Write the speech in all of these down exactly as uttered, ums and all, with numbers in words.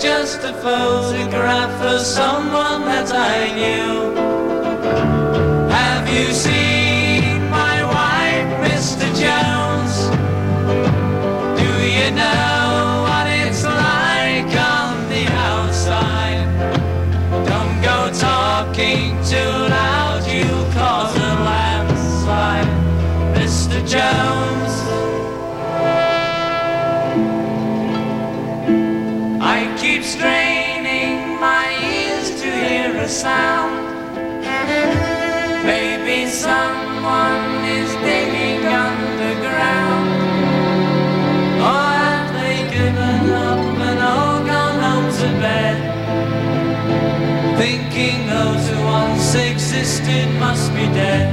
just a photograph of someone that I knew. Have you seen my wife, Mister Jones? Do you know what it's like on the outside? Don't go talking too loud, you'll cause a landslide, Mister Jones. I keep straining my ears to hear a sound. Maybe someone is digging underground. Or have they given up and all gone home to bed, thinking those who once existed must be dead?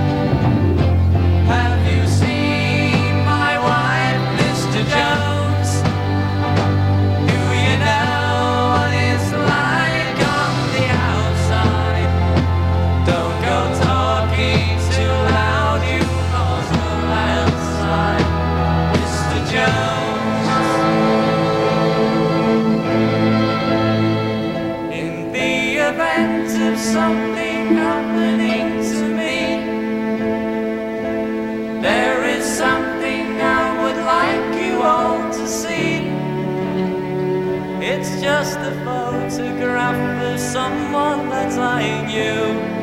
Have you seen my wife, Mister Jones? Do you know what it's like on the outside? Don't go talking too loud, you cause a landslide, Mister Jones. In the event of something happening to me, there is something I would like you all to see. It's just a photograph of someone that I knew.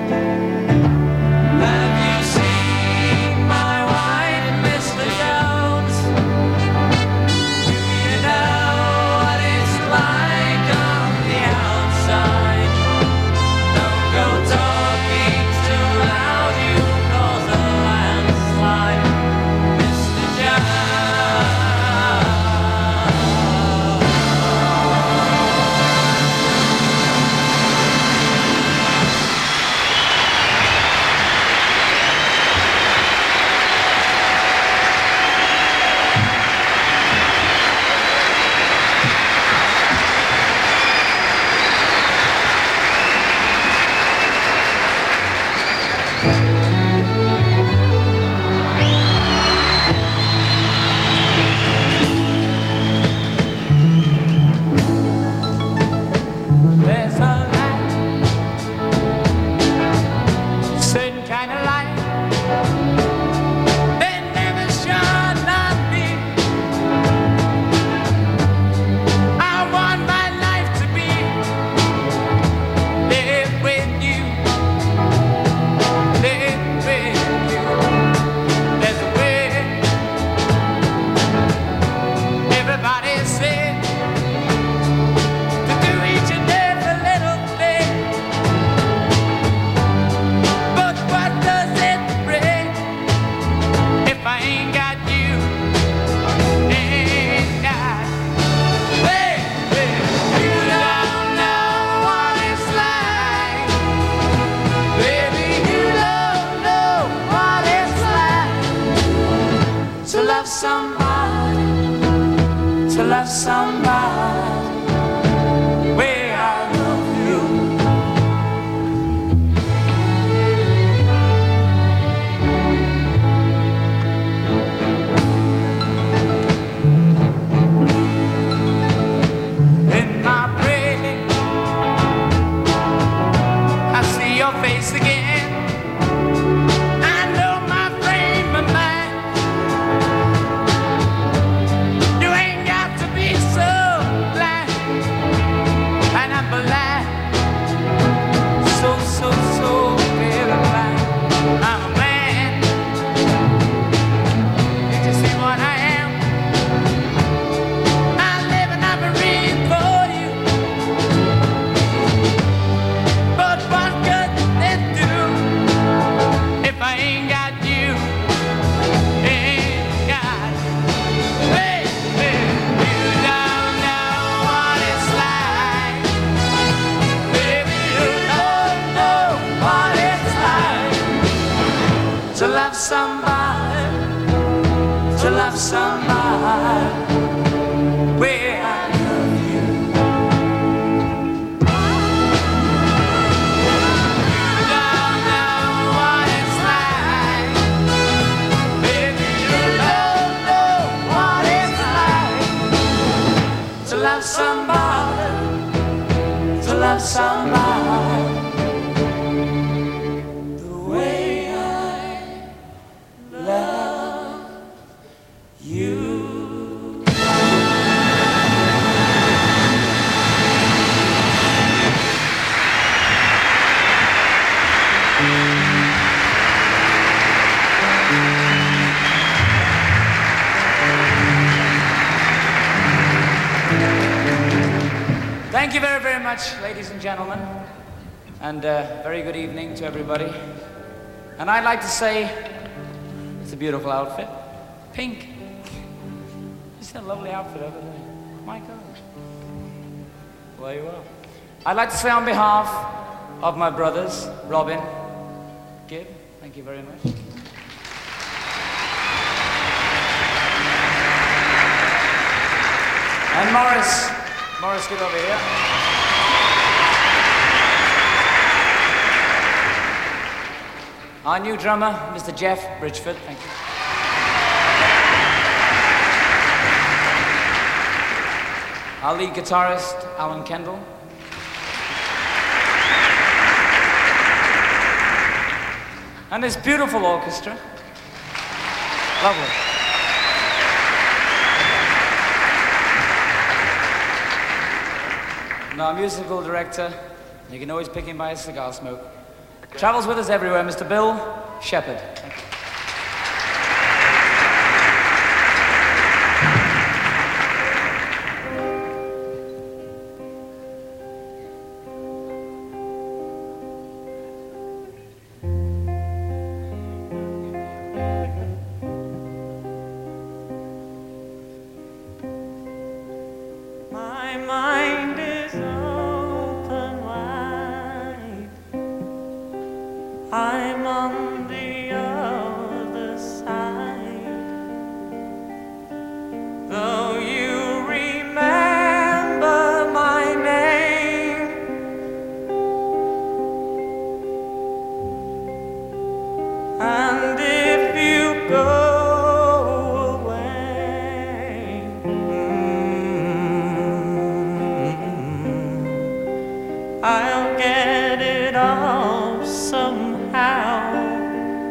Have you seen my wife, Mister Jones? Do you know what it's like on the outside? Don't go talking too loud, you cause a landslide, Mister Jones. There's a light, certain kind of light that never shone on me. I want my life to be lived with you, lived with you. There's a way everybody said to do each and every little thing. But what does it bring if I ain't got you? Ain't got, baby, you don't know what it's like. Baby, you don't know what it's like to love somebody, to love somebody where I love you. In my prayer, I see your face again. I know my frame of mind. You ain't got to be so blind, and I'm blind, so, so, so very blind. I'm a man. Did you see what I am? I live and I breathe for you. But what good it do if I ain't got you? Ain't got, baby, you don't know what it's like. Baby, you don't know what it's like to love somebody, to love somebody where I love you. You don't know what it's like. Baby, you don't know what it's like to love somebody, somebody the way I love you. Thank you very, very much, ladies and gentlemen, and uh, very good evening to everybody. And I'd like to say, it's a beautiful outfit, pink. It's a lovely outfit over there. My God. Well, you are. I'd like to say on behalf of my brothers, Robin, Gib, thank you very much. And Morris. Morris, get over here. Our new drummer, Mister Jeff Bridgeford, thank you. Our lead guitarist, Alan Kendall. And this beautiful orchestra. Lovely. And our musical director, you can always pick him by his cigar smoke, travels with us everywhere, Mister Bill Shepherd. Thank you. My mind is open wide. I'm on the other side. Though you remember my name, and if you go I'll get it off somehow.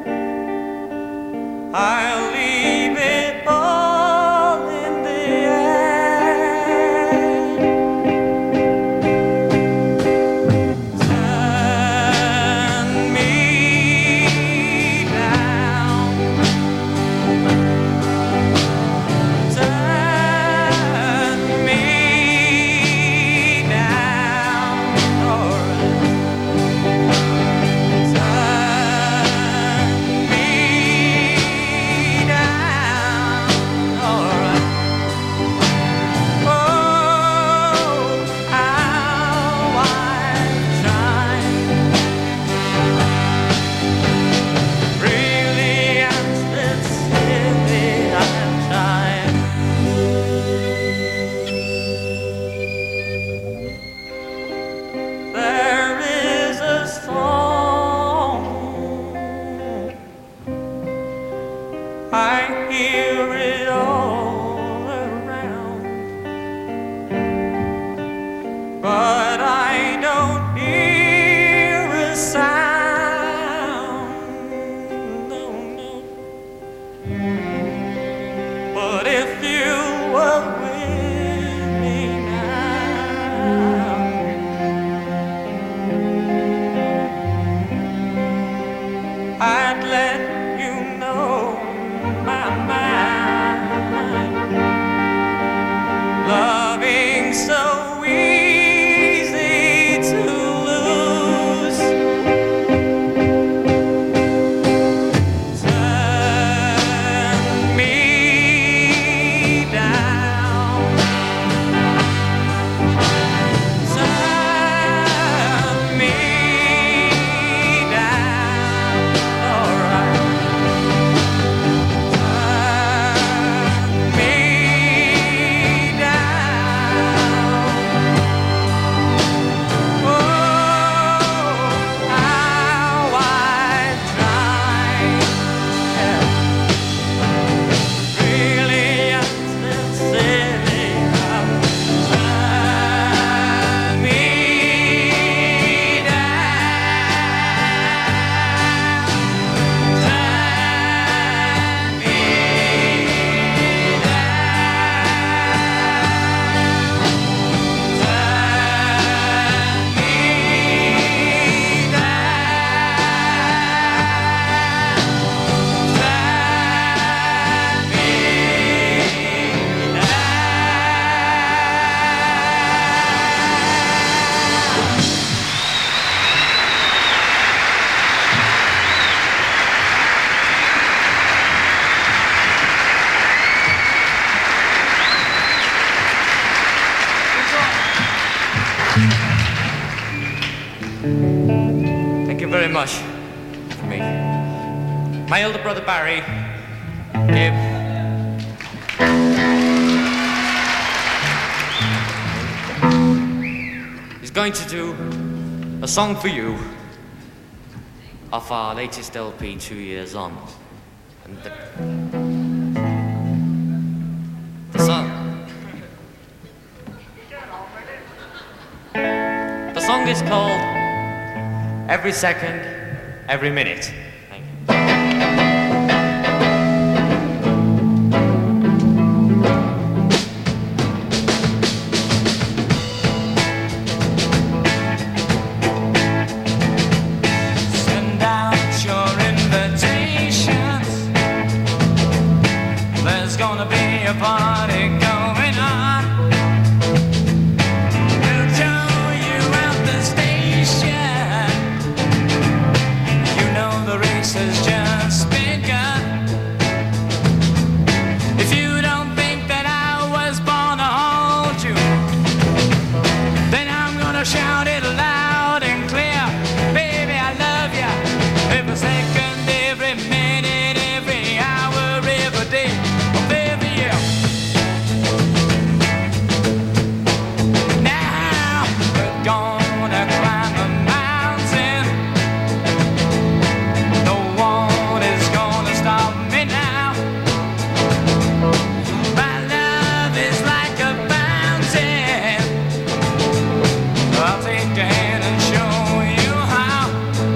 very much for me. My elder brother Barry, Gib, is going to do a song for you off our latest L P, Two Years On. And the, the song... The song is called Every Second, Every Minute. Thank you. Send out your invitations. There's gonna be a party going on. We'll show you out the station. You know the race has just begun. If you don't think that I was born to hold you, then I'm gonna shout it loud and clear. Baby, I love you. Every second, every minute, every hour, every day of every year. Now we're gonna climb a mountain. No one is gonna stop me now. My love is like a fountain. I'll take your hand and show you how.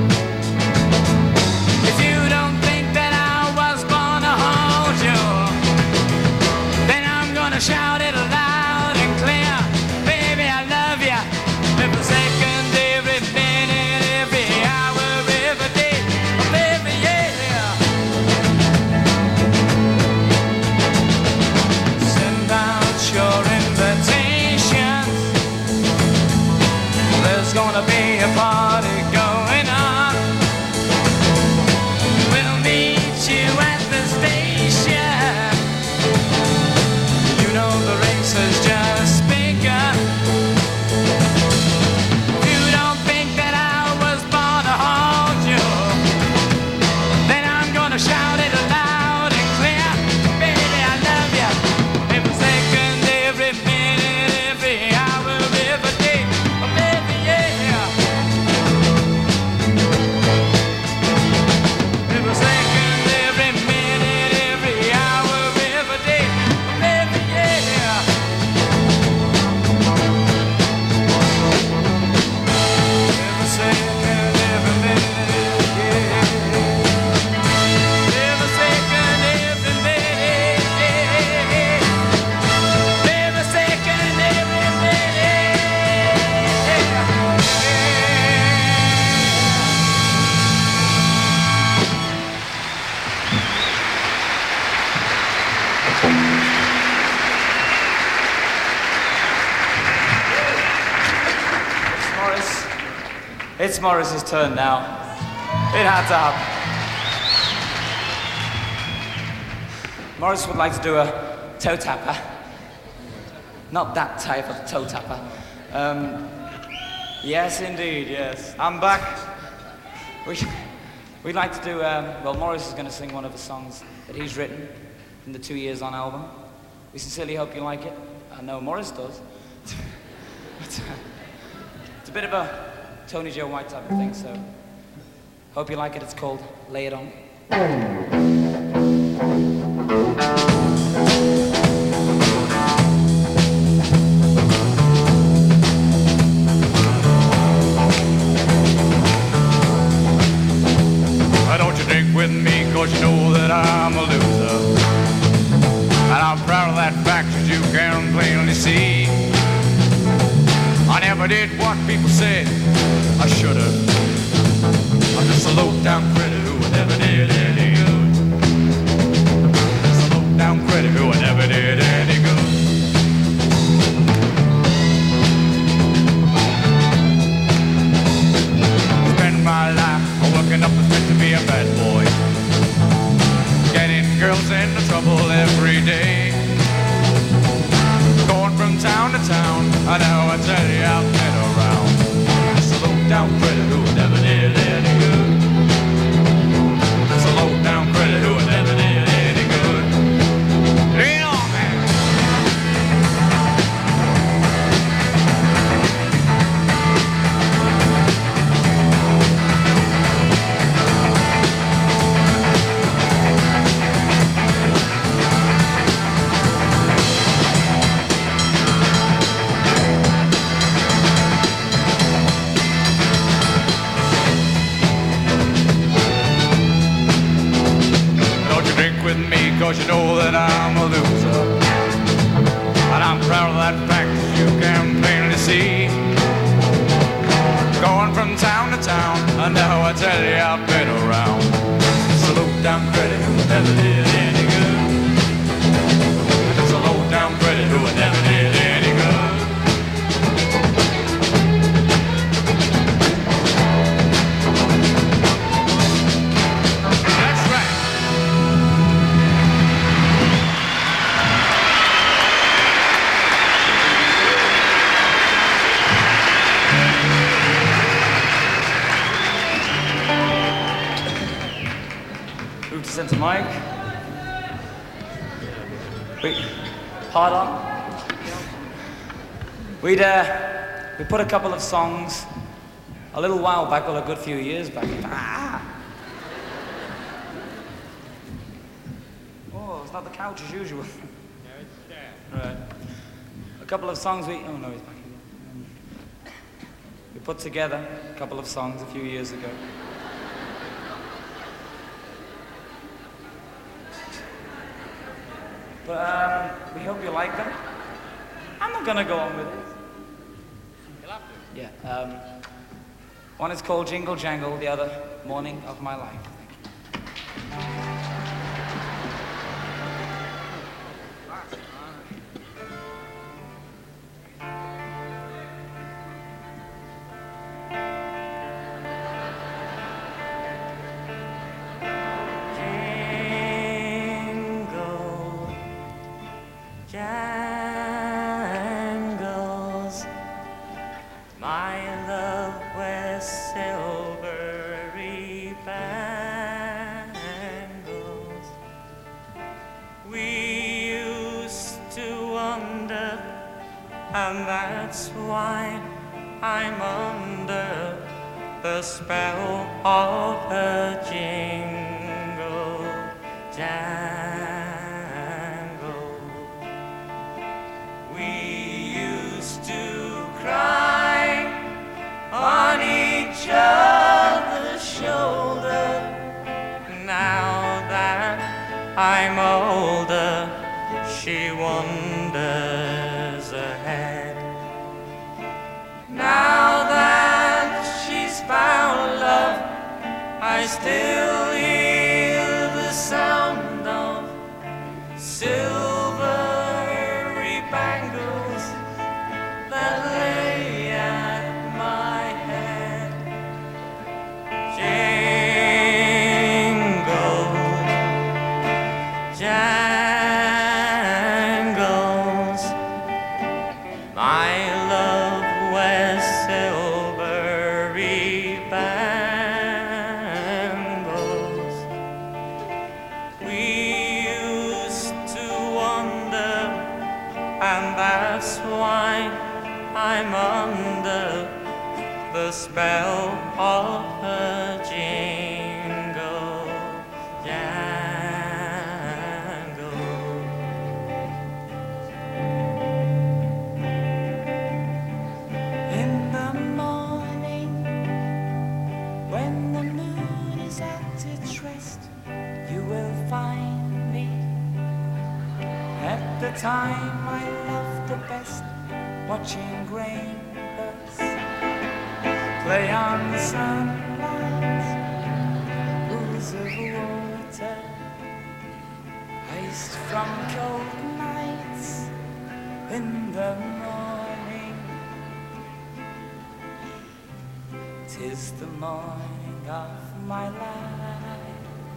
If you don't think that I was born to hold you, then I'm gonna shout it loud and clear. Baby, I love you. Every second, every minute, every hour, every day of every year. Send out your invitations. There's gonna be a party going on. We'll meet you at the station. You know the race has just begun. If you don't think that I was born to hold you, then I'm gonna shout it loud and clear. Baby, I love you. Every second, every minute, every hour, every day of every year. Every second, every minute, every hour, every day of every year. Every second, every minute, yeah. Every second, every minute, yeah. Every second, every minute, yeah. It's Morris. It's Morris's turn now. It had to happen. Morris would like to do a toe tapper. Not that type of toe tapper. Um, yes, indeed, yes. I'm back. We, we'd like to do, um, well, Morris is going to sing one of the songs that he's written in the Two Years On album. We sincerely hope you like it. I know Morris does. But, uh, it's a bit of a Tony Joe White type of thing, so hope you like it. It's called Lay It On. Why don't you drink with me, cause you know that I'm a loser. And I'm proud of that fact, as you can plainly see. I never did what people said I should've. I'm just a low-down critic who never did any good. Just a low-down critic who never did any good. Spend my life working up the street to be a bad boy, getting girls into trouble every day, going from town to town. I know I tell you I've been around. Just a low-down critic who never did any good. cause you know that I'm a loser. And I'm proud of that fact, as you can plainly see. Going from town to town, and now I tell you I've been around. It's a low-down credit who never did any good. It's a low-down credit who never did any good. That's right. Move to centre mic. Wait, hard on. We'd, uh, we put a couple of songs a little while back, well, a good few years back. Ah! Oh, it's not the couch as usual. No, it's there. Right. A couple of songs we, oh no, he's back again. We put together a couple of songs a few years ago. But um, we hope you like them. I'm not gonna go on with it. You'll have to. Yeah. Um, one is called Jingle Jangle, the other Morning of My Life. Jangles, my love wears silvery bangles. We used to wonder, and that's why I'm under the spell of her jingle jangle. On each other's shoulder. Now that I'm older, she wanders ahead. Now that she's found love, I still hear the sound of silvery bangles that lay at my head. Jingle, jangles, my love wears silvery bangles. We used to wonder, and that's why I'm under the spell of her jingle jangle. In the morning, when the moon is at its rest, you will find me at the time I love the best, watching grain birds play on the sunlight, pools of water, iced from cold nights in the morning. 'Tis the morning of my life.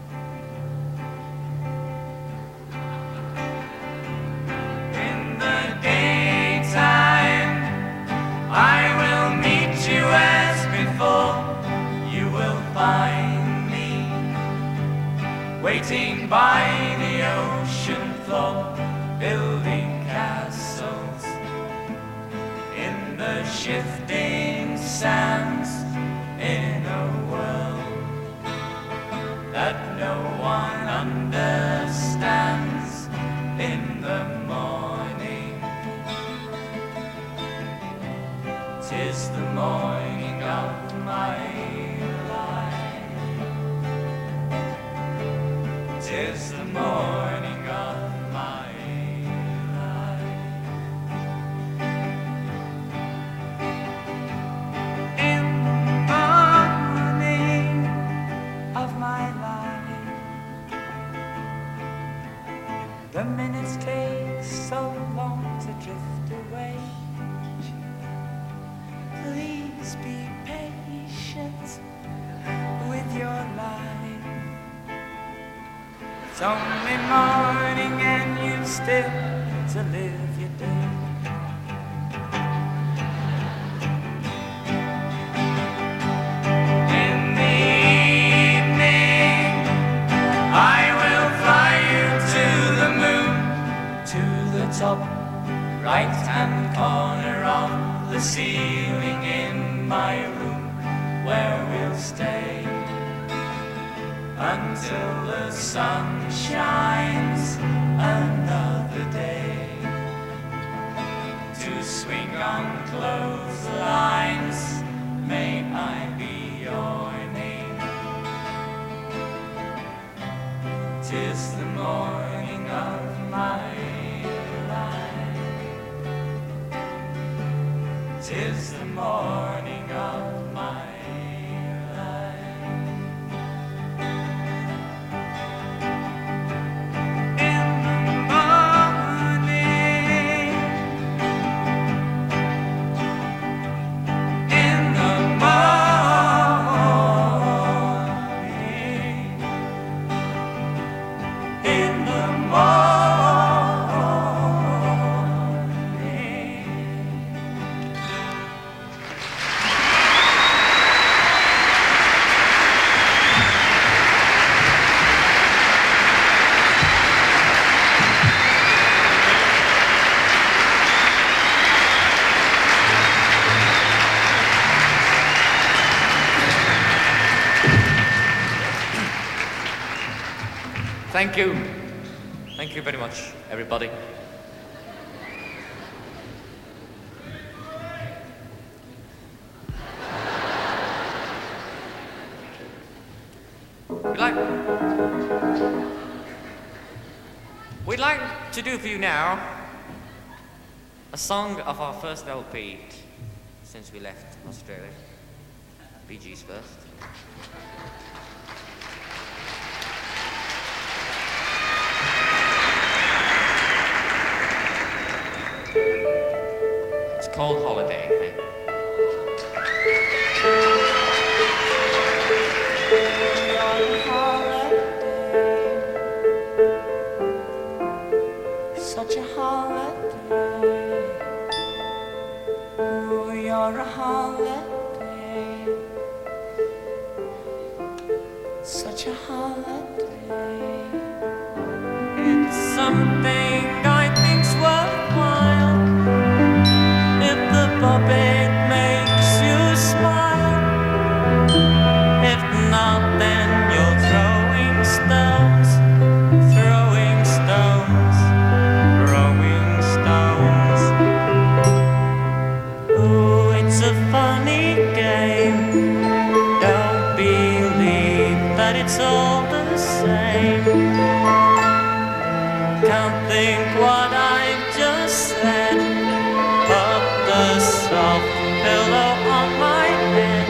In the daytime, I will meet you as before. You will find me waiting by the ocean floor, building castles in the shifting sands, in a world that no one understands. In the morning, 'tis the morning of my life. 'Tis the morning It's only morning and you still to live your day. In the evening, I will fly you to the moon, to the top right-hand corner of the ceiling in my room, where we'll stay until the sun shines another day. To swing on clotheslines, may I be your name. 'Tis the morning of my life. 'Tis the morning of my life. Thank you. Thank you very much, everybody. We'd like, we'd like to do for you now a song of our first L P since we left Australia. Bee Gees first. It's called Holiday, I think. Such a holiday. Oh, you're a holiday. Such a holiday. It's something I think's worthwhile. If the puppet makes you smile. If not, then you're throwing stones. Throwing stones. Throwing stones. Oh, it's a funny game. Don't believe that it's all the same. Can't think what I've just said. Put the soft pillow on my head.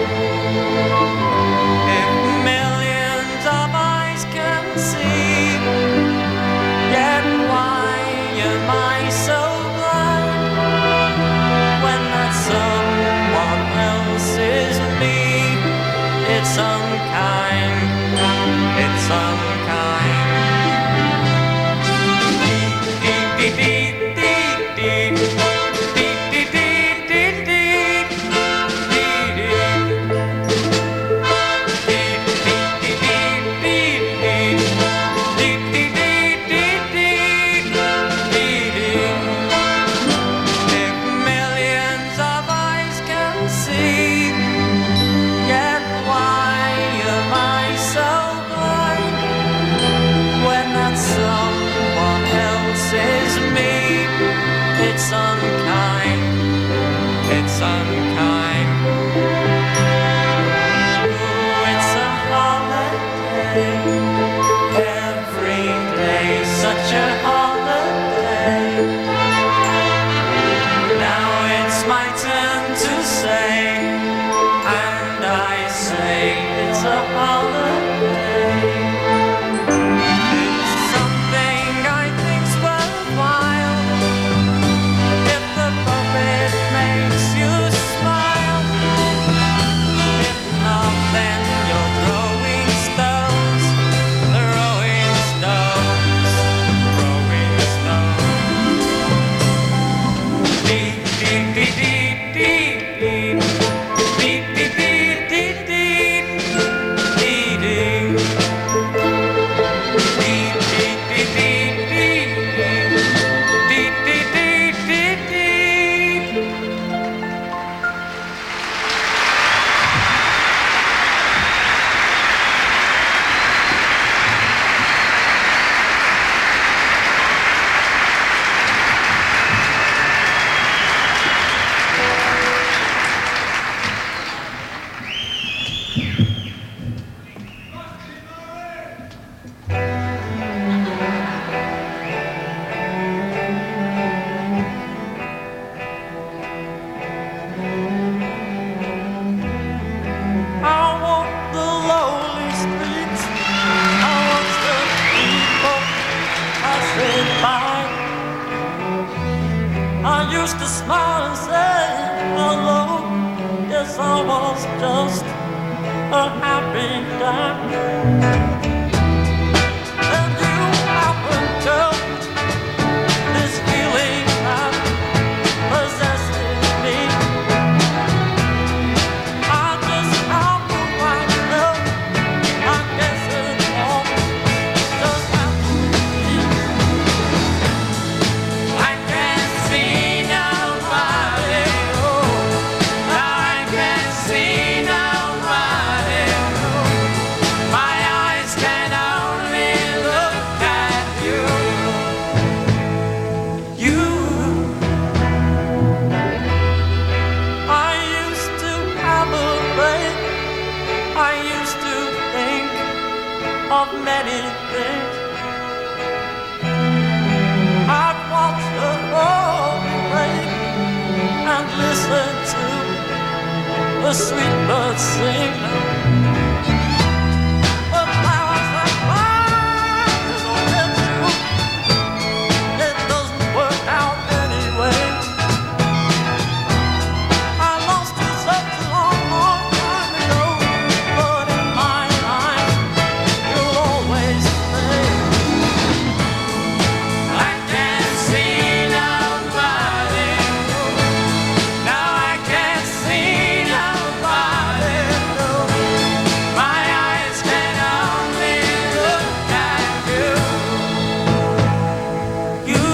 If millions of eyes can see, yet why am I so blind when that someone else is me? It's unkind, it's unkind. Beep, beep, beep, beep, beep, beep, beep, beep, beep, beep, if millions of eyes can see, yet why am just a happy time. And you happen to this feeling that possesses me. I just happen myself. I guess it all just happened to me. I can't see nobody. Now I can't see nobody. My eyes can only look at you. You, I used to have a break. I used to think of many things. I'd watch the whole break and listen to the sweet birds sing. But now I said, "Ah, isn't it true? It doesn't work out anyway." I lost you such a long, long time ago, but in my eyes, you'll always stay. I can't see nobody. Now I can't see nobody. My eyes can only look at you. You,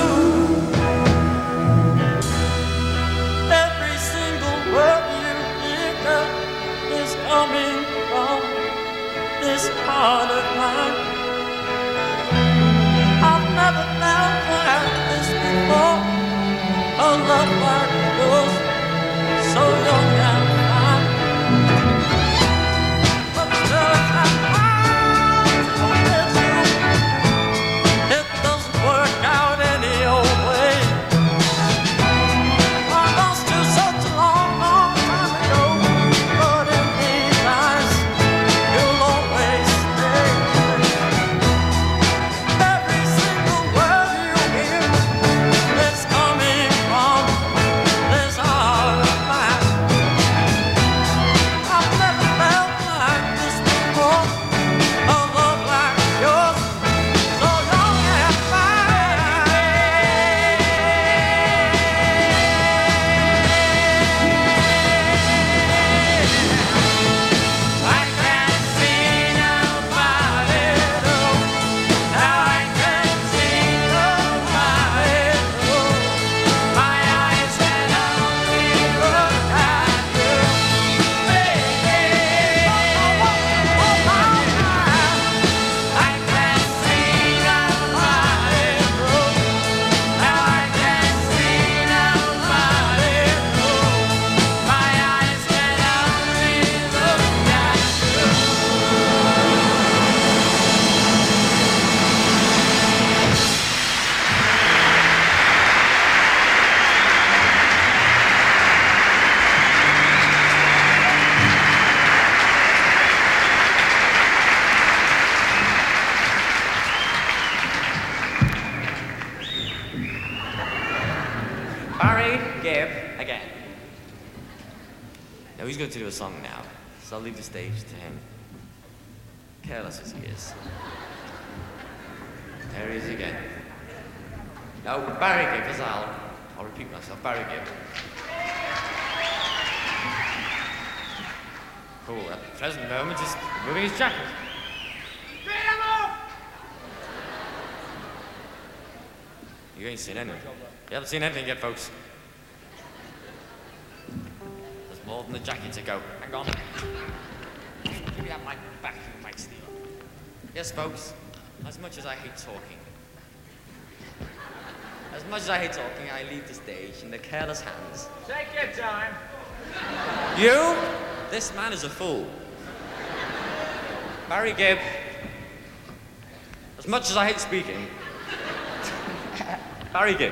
every single word you hear is coming from this heart of mine. I've never felt like this before. A love like yours, so young and fine. But still it's like, ah, it's you. It doesn't work out any old way. I lost you such a long, long time ago, but in these eyes, you'll always stay. Every single word you hear is coming from this heart of mine. I've never felt like this before. A love like yours, so young and fine. I can't see nobody. No. Now I can't see nobody. No. My eyes can only look at you. Baby. I can't see nobody. No. Now I can't see nobody. No. My eyes can only look at you. Barry Gibb again. Now he's going to do a song now, so I'll leave the stage to him. Careless as he is. There he is again. No, Barry Gibb, as I'll, I'll repeat myself. Barry Gibb. Cool, at the present moment, just moving his jacket. You ain't seen anything. You haven't seen anything yet, folks. There's more than the jacket to go. Hang on. Give me that mic back, you mic stealer. Yes, folks. As much as I hate talking, as much as I hate talking, I leave the stage in the careless hands. Take your time. You? This man is a fool. Barry Gibb. As much as I hate speaking, Barry Gibb.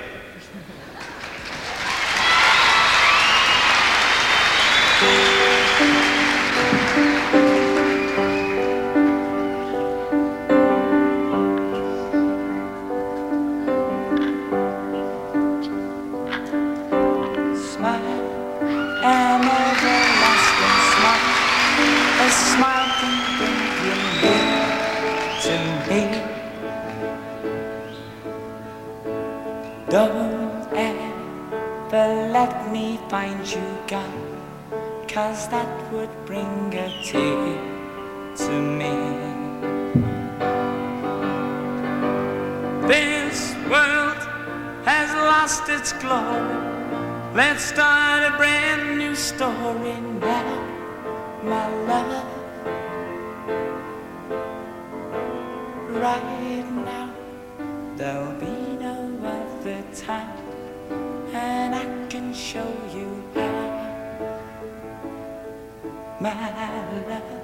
Smile, an everlasting smile. Don't ever let me find you gone, 'cause that would bring a tear to me. This world has lost its glory. Let's start a brand new story now, my love. Right now, there'll be no other time, and I can show you how, my love.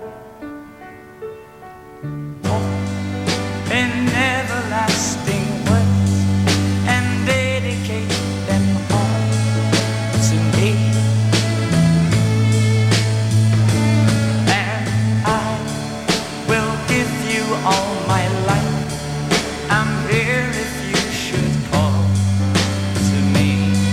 Oh, in everlasting words, and dedicate them all to me. And I will give you all my life. I'm here if you should call to me.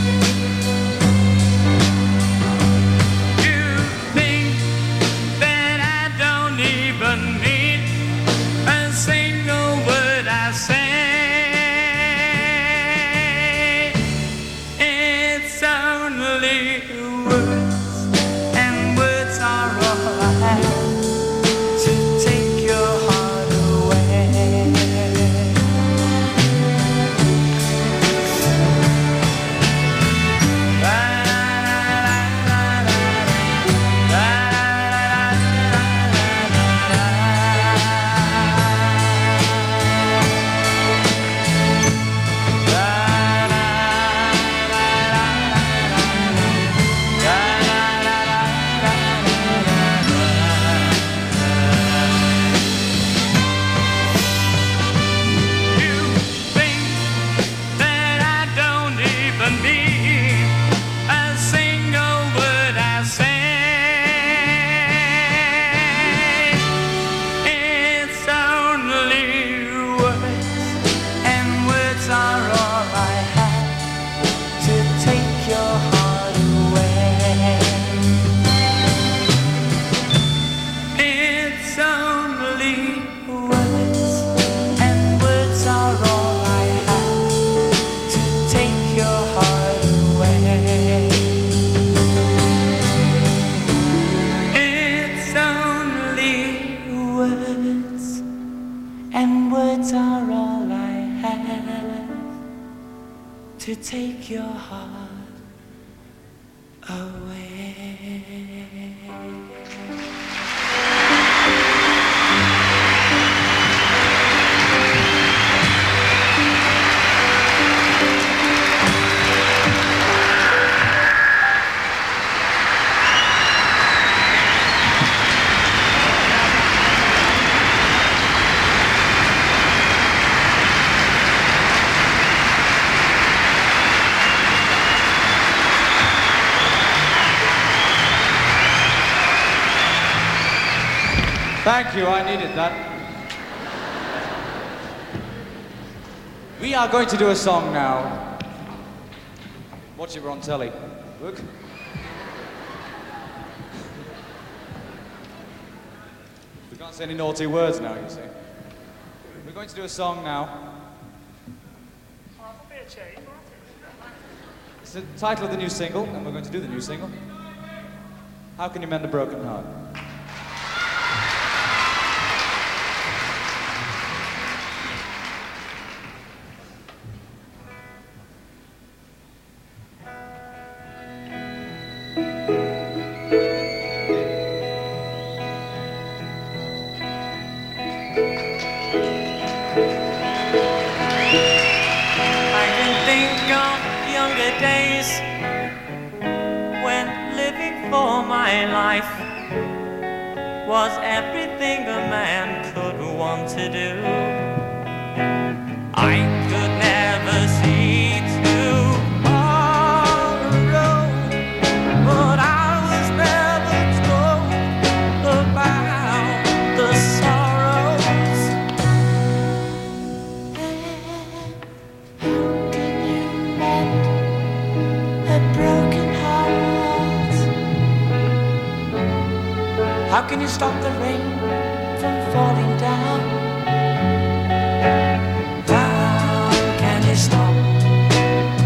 You think that I don't even need a single word I say. It's only words, and words are all I have to take your heart away. You think that I don't even mean a single word I say. It's only words, and words are all I have to take your heart away. It's only words, and words are all I have to take your heart away. It's only words, and words are all I have to take your heart away. Thank you, I needed that. We are going to do a song now. Watch it, we're on telly. Look. We can't say any naughty words now, you see. We're going to do a song now. It's the title of the new single, and we're going to do the new single. How Can You Mend a Broken Heart? I can think of younger days when living for my life was everything a man could want to do. I could never see tomorrow, but I was never told about the sorrows. How can you stop the rain from falling down? How can you stop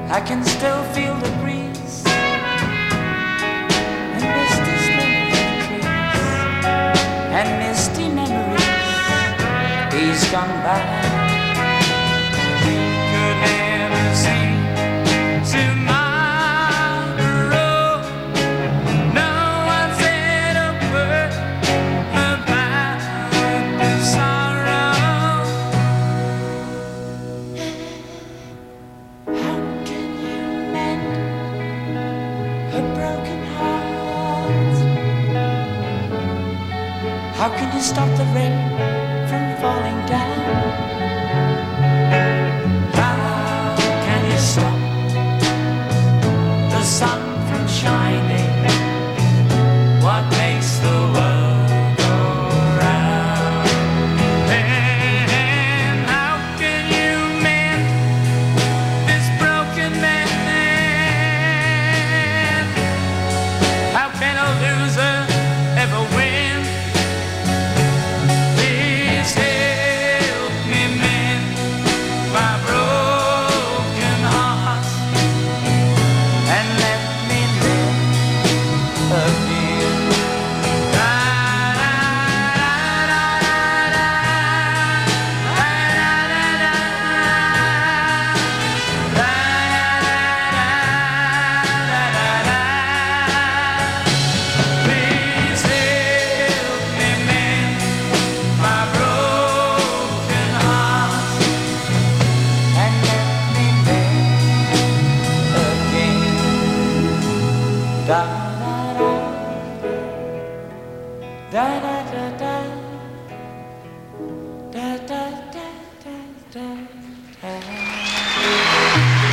I can still feel the breeze and misty smells of trees and misty memories. He's gone by. Could never see tomorrow. No one said a word about the sorrow. How can you mend a broken heart? How can you stop the rain from falling down? How can you stop the sun from shining? What makes the world go round? And how can you mend this broken man? How can a loser ever win? Please help me mend my broken heart And let me live again. Da, da, da, da, da, da, da, Please help me mend my broken heart. And let me live again. Da da da da da da da da da da da da.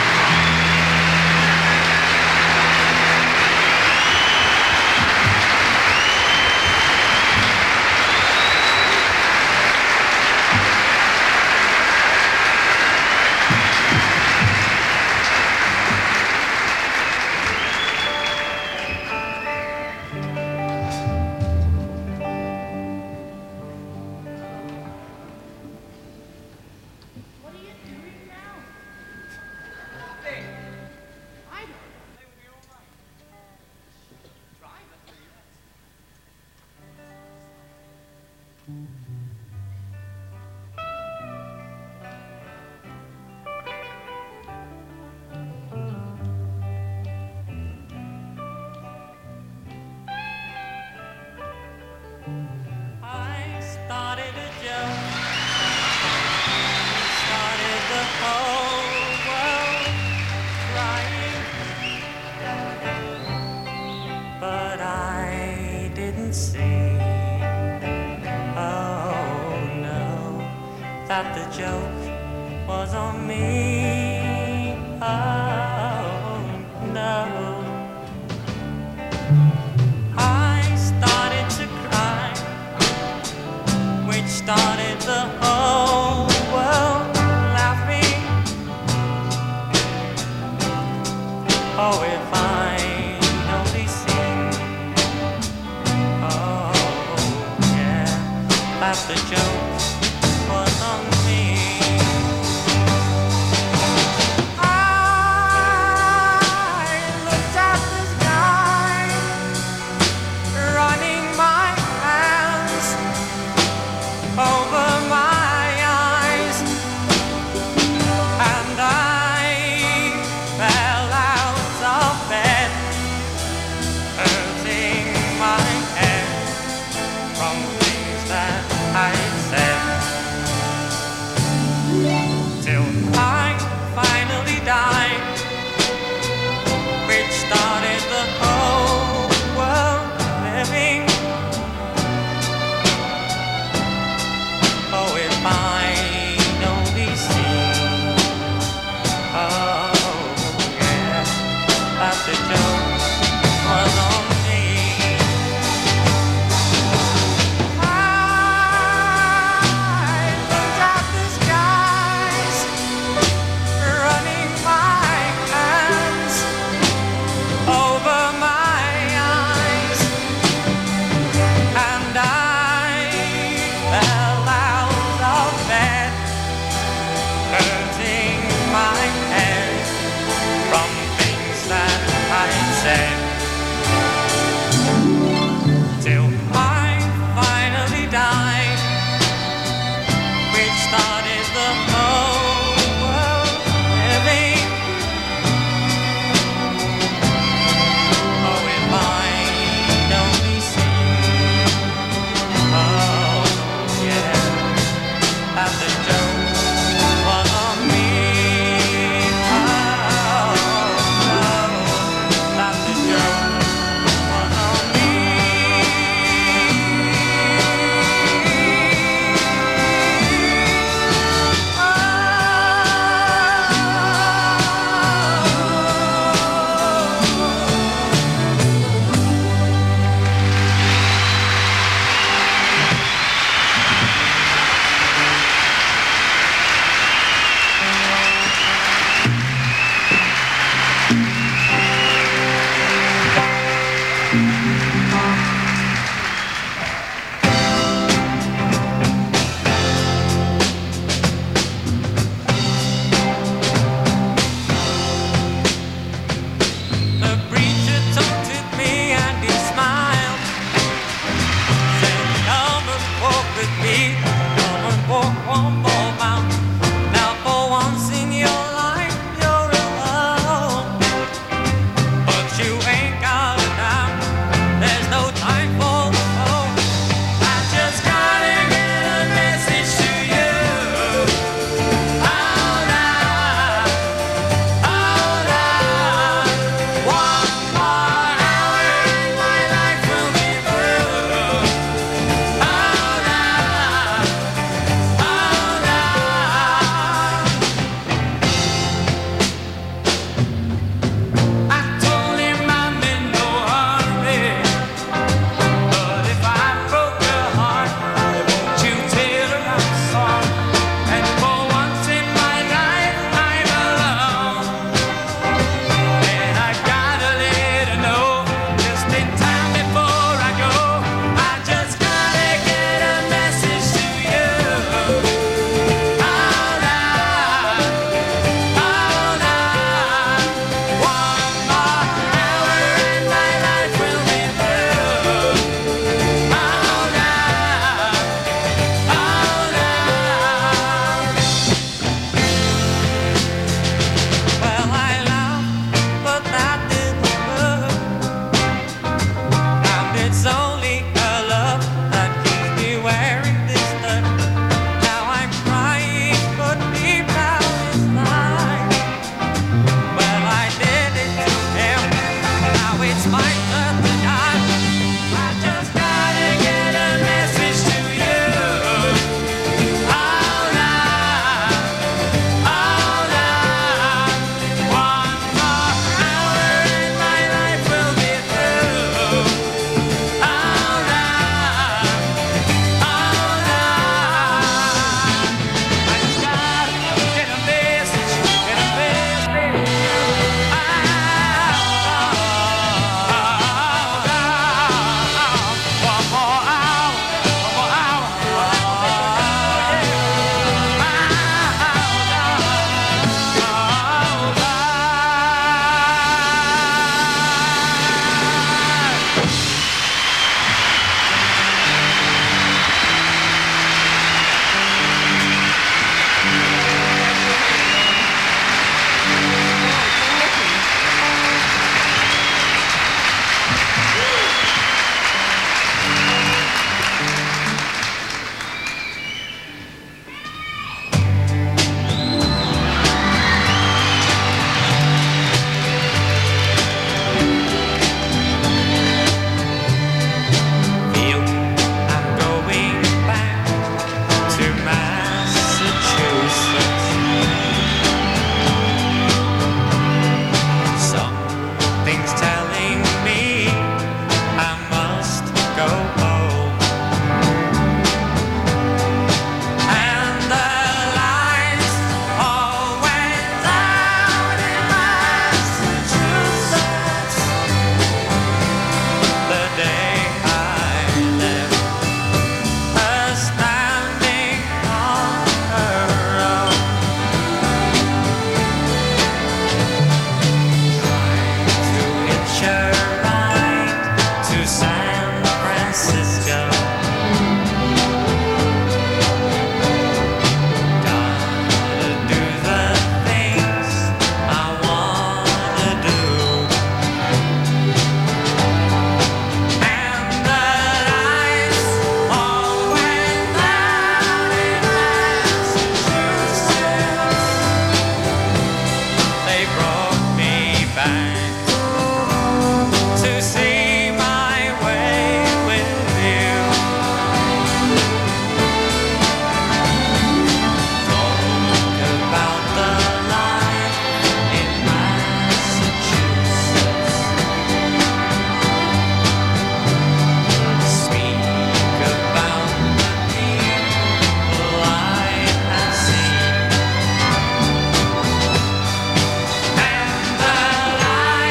I started a joke, started the whole world crying, but I didn't see, oh no, that the joke was on me, oh no. I started to cry, which started the whole world laughing. Oh, if I only seen, oh yeah, that the joke was on me. I looked at the sky, running my hands over my eyes, and I fell out of bed, hurting my head from things that I said, till I finally died, which started the whole world living. Oh, if I only see, oh yeah, that the joke was on me. I looked at the skies, running my hands they brought me back to see my way with you. Talk about the life in Massachusetts. Speak about the people I have seen. And the life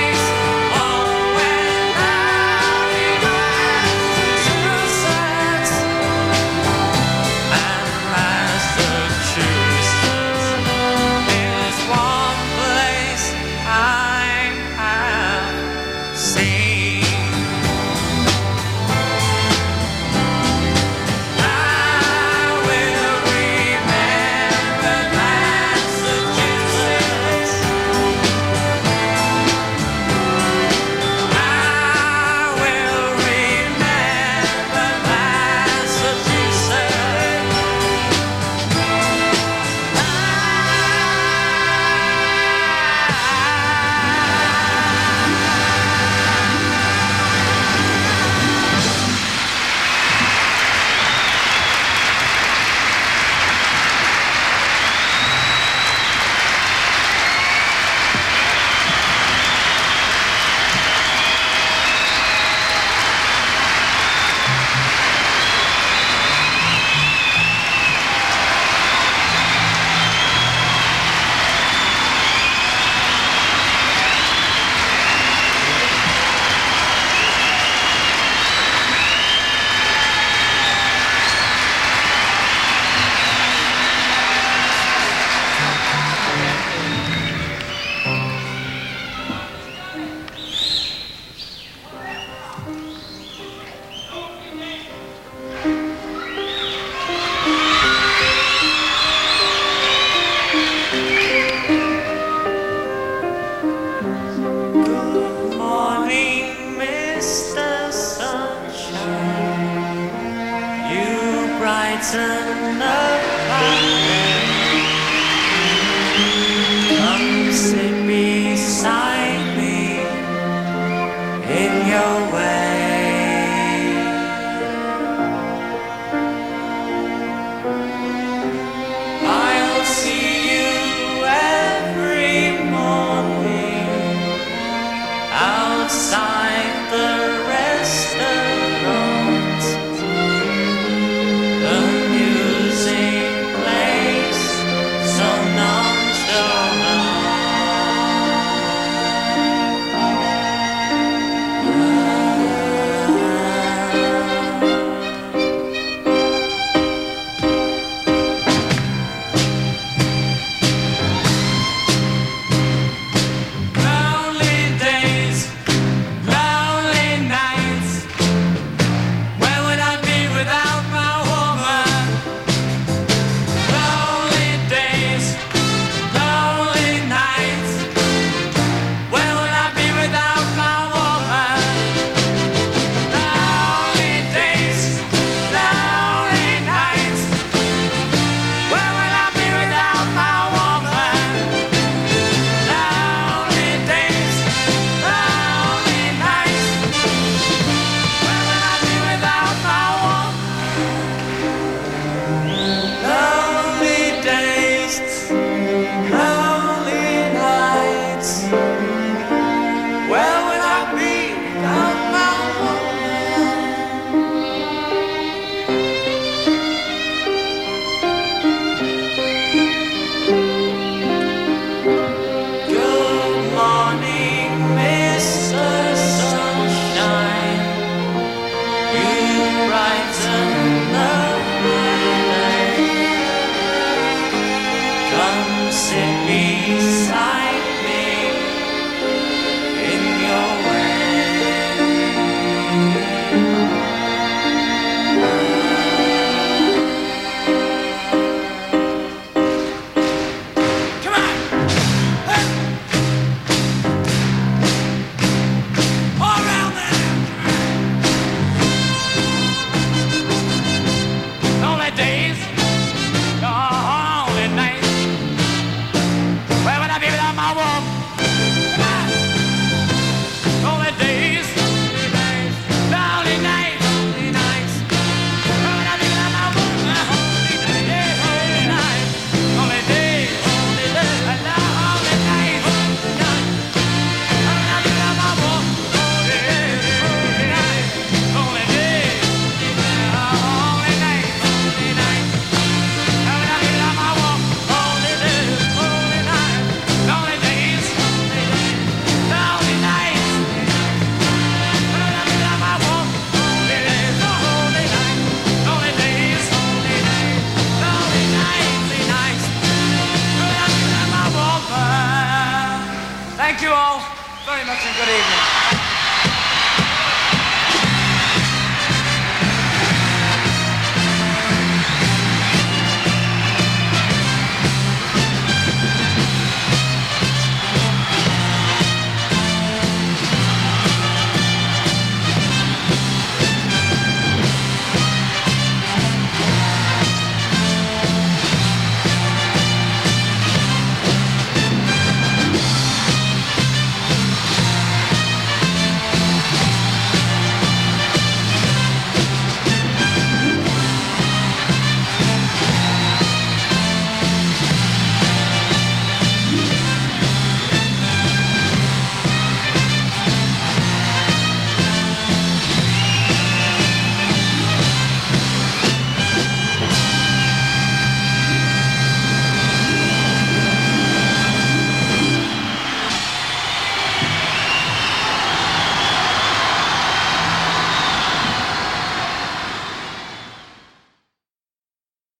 Thank you all very much and good evening.